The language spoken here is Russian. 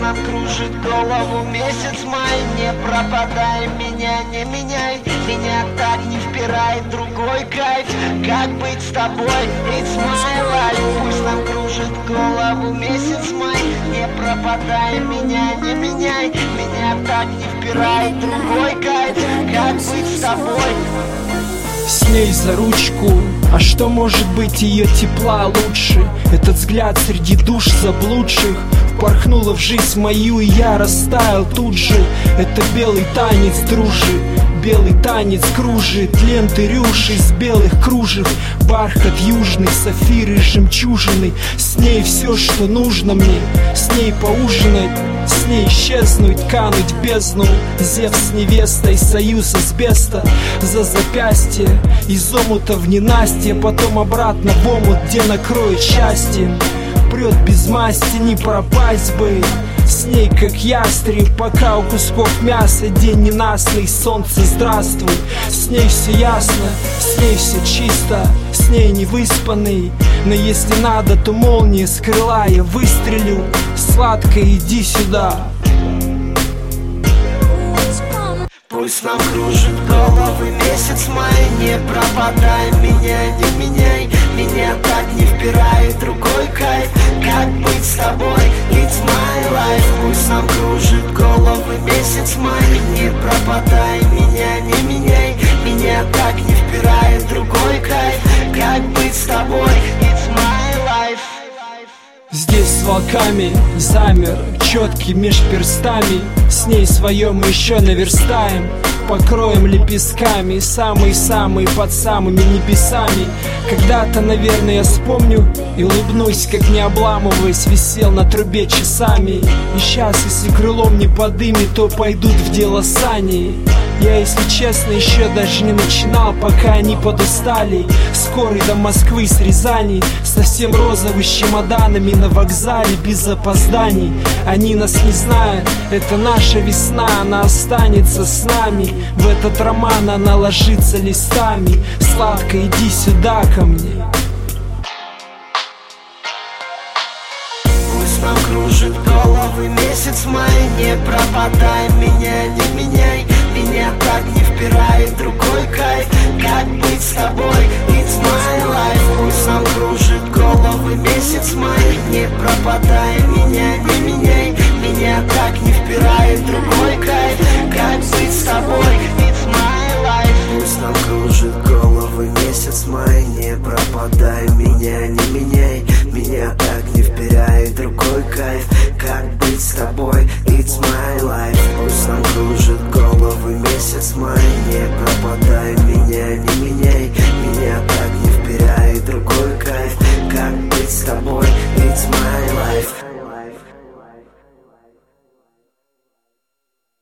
нам кружит голову месяц май. Не пропадай, меня не меняй, меня так не впирает другой кайф. Как быть с тобой, it's my life. Пусть нам кружит голову месяц май. Не пропадай, меня не меняй, меня так не впирает другой кайф. Как быть с тобой? С ней за ручку, а что может быть ее тепла лучше? Этот взгляд среди душ заблудших впорхнула в жизнь мою, и я растаял тут же. Это белый танец, дружи, белый танец кружит ленты рюши из белых кружев. Бархат южный, сафиры, жемчужины. С ней все, что нужно мне, с ней поужинать, с ней исчезнуть, кануть в бездну. Зевс с невестой, союз асбеста за запястье, из омута в ненастье, потом обратно в омут, где накроет счастье. Прет без масти, не пропасть бы с ней, как ястреб, пока у кусков мяса день ненастный. Солнце, здравствуй, с ней все ясно, с ней все чисто, с ней не выспанный. Но если надо, то молния с крыла я выстрелю. Сладко, иди сюда. Пусть нам кружит головы месяц май. Не пропадай, меня не меняй, меня так не впирает другой кайф. Как быть с тобой, it's my life. Пусть нам кружит головы месяц май. Не пропадай, меня не меняй, меня так не впирает другой кайф. Как быть с тобой, it's my life. Здесь с волками замер, четкий меж перстами. С ней свое мы еще наверстаем, покроем лепестками, самый-самый под самыми небесами. Когда-то, наверное, я вспомню и улыбнусь, как не обламываясь, висел на трубе часами. И сейчас, если крылом не подымет, то пойдут в дело сани. Я, если честно, еще даже не начинал, пока они подустали. Скорый до Москвы с Рязани, совсем розовый, с чемоданами на вокзале без опозданий. Они нас не знают, это наша весна, она останется с нами. В этот роман она ложится листами. Сладко, иди сюда ко мне. Пусть нам кружит головы месяц май. Не пропадай, меня не меняй, меня так не впирает другой кайф. Как быть с тобой, it's my life. Пусть нам кружит головы месяц май. Не пропадай, меня не меняй, меня так не впирает другой кайф. Как быть с тобой, it's my life. Пусть нам кружит головы месяц май. Не пропадай, меня не меняй, меня так не впирает другой кайф. Как быть с тобой, it's my life. Пусть нам кружит головы месяц май. Не